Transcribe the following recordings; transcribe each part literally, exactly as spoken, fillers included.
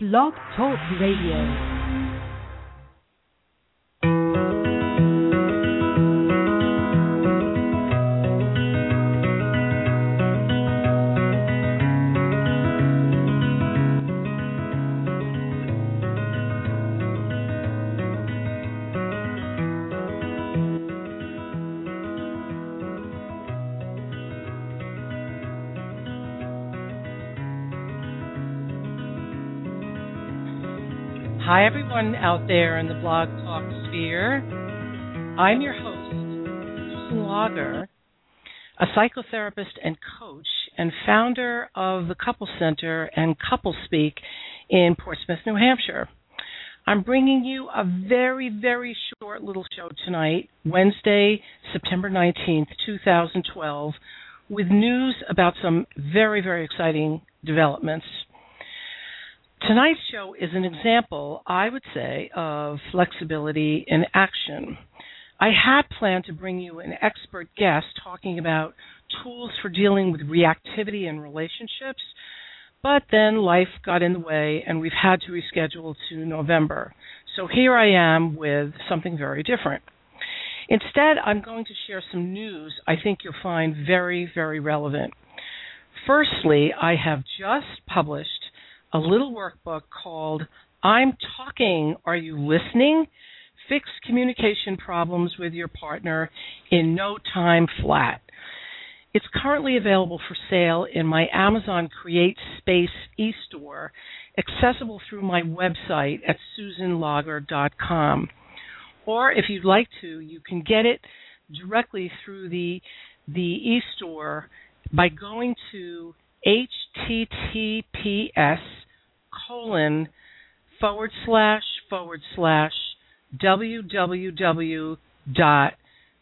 Blog Talk Radio. Hi, everyone out there in the Blog Talk sphere. I'm your host, Susan Lager, a psychotherapist and coach and founder of the Couple Center and Couple Speak in Portsmouth, New Hampshire. I'm bringing you a very, very short little show tonight, Wednesday, September nineteenth, twenty twelve, with news about some very, very exciting developments. Tonight's show is an example, I would say, of flexibility in action. I had planned to bring you an expert guest talking about tools for dealing with reactivity in relationships, but then life got in the way and we've had to reschedule to November. So here I am with something very different. Instead, I'm going to share some news I think you'll find very, very relevant. Firstly, I have just published a little workbook called I'm Talking, Are You Listening? Fix Communication Problems with Your Partner in No Time Flat. It's currently available for sale in my Amazon Create Space e-store, accessible through my website at susan lager dot com. Or if you'd like to, you can get it directly through the, the e-store by going to https colon forward slash forward slash www dot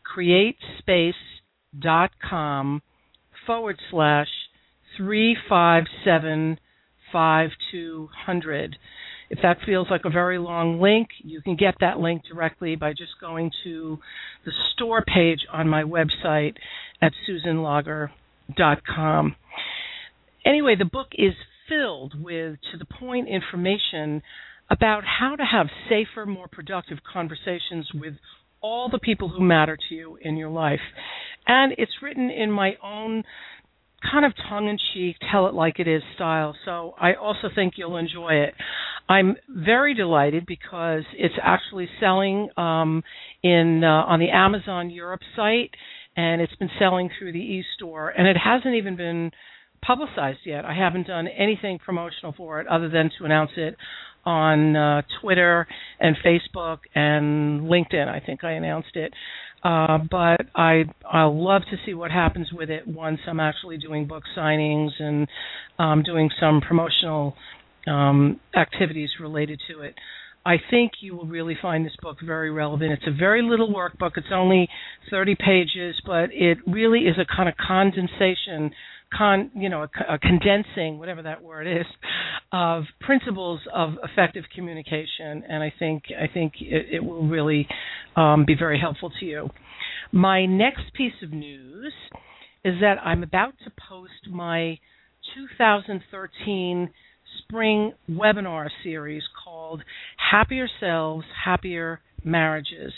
createspace.com forward slash three five seven five two hundred. If that feels like a very long link, you can get that link directly by just going to the store page on my website at susan lager dot com. Anyway, the book is filled with to-the-point information about how to have safer, more productive conversations with all the people who matter to you in your life. And it's written in my own kind of tongue-in-cheek, tell-it-like-it-is style, so I also think you'll enjoy it. I'm very delighted because it's actually selling um, in uh, on the Amazon Europe site, and it's been selling through the e-store, and it hasn't even been publicized yet. I haven't done anything promotional for it other than to announce it on uh, Twitter and Facebook and LinkedIn. I think I announced it. Uh, but I, I'll love to see what happens with it once I'm actually doing book signings and um, doing some promotional um, activities related to it. I think you will really find this book very relevant. It's a very little workbook. It's only thirty pages, but it really is a kind of condensation Con, you know, a, a condensing, whatever that word is, of principles of effective communication, and I think I think it, it will really um, be very helpful to you. My next piece of news is that I'm about to post my two thousand thirteen spring webinar series called Happier Selves, Happier Marriages.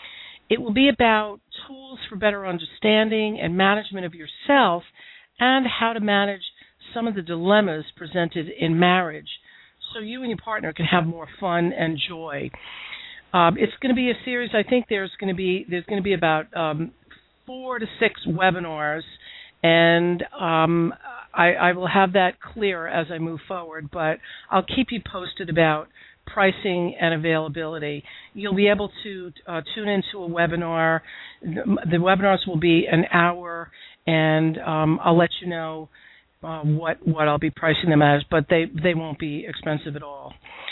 It will be about tools for better understanding and management of yourself and how to manage some of the dilemmas presented in marriage so you and your partner can have more fun and joy. Um, it's going to be a series, I think there's going to be there's going to be about um, four to six webinars, and um, I, I will have that clear as I move forward, but I'll keep you posted about pricing and availability. You'll be able to uh, tune into a webinar. The, the webinars will be an hour, and um, I'll let you know uh, what what I'll be pricing them as, but they, they won't be expensive at all.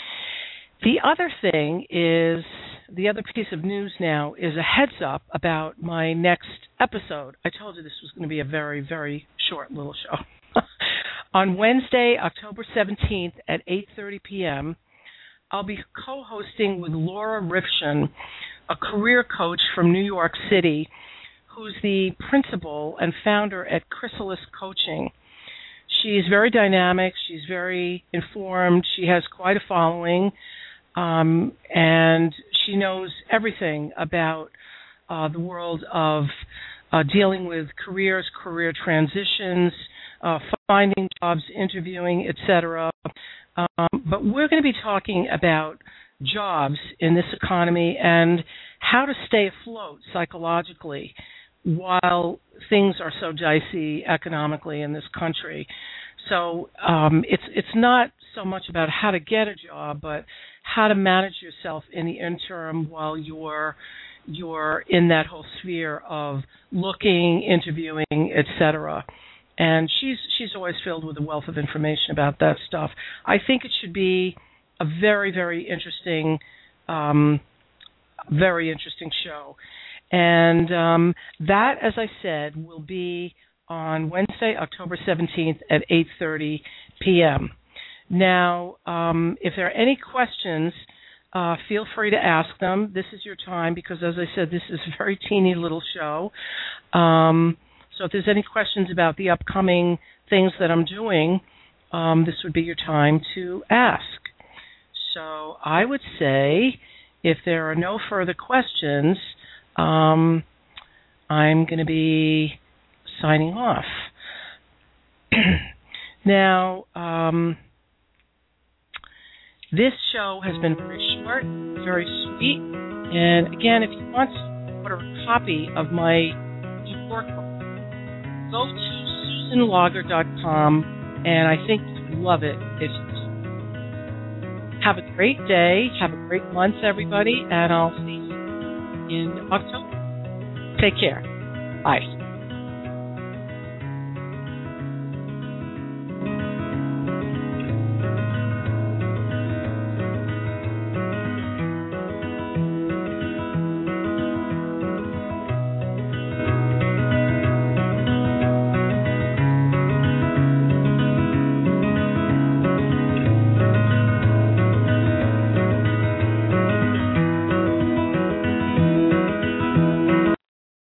The other thing is, the other piece of news now is a heads up about my next episode. I told you this was going to be a very, very short little show. On Wednesday, October seventeenth at eight thirty p.m., I'll be co-hosting with Laura Rifshin, a career coach from New York City, who's the principal and founder at Chrysalis Coaching. she's very dynamic. She's very informed. She has quite a following, um, and she knows everything about uh, the world of uh, dealing with careers, career transitions, uh, finding jobs, interviewing, et cetera. Um, but we're going to be talking about jobs in this economy and how to stay afloat psychologically while things are so dicey economically in this country. So um, it's it's not so much about how to get a job, but how to manage yourself in the interim while you're you're in that whole sphere of looking, interviewing, et cetera. And she's she's always filled with a wealth of information about that stuff. I think it should be a very, very interesting, um, very interesting show. And um, that, as I said, will be on Wednesday, October seventeenth at eight thirty p.m. Now, um, if there are any questions, uh, feel free to ask them. This is your time because, as I said, this is a very teeny little show. Um, so if there's any questions about the upcoming things that I'm doing, um, this would be your time to ask. So I would say if there are no further questions, um, I'm going to be signing off. Now, um, this show has been very short, very sweet. And again, if you want to order a copy of my work, go to susan lager dot com, and I think you'll love it if you do. Have a great day. Have a great month, everybody, and I'll see you in October. Take care. Bye.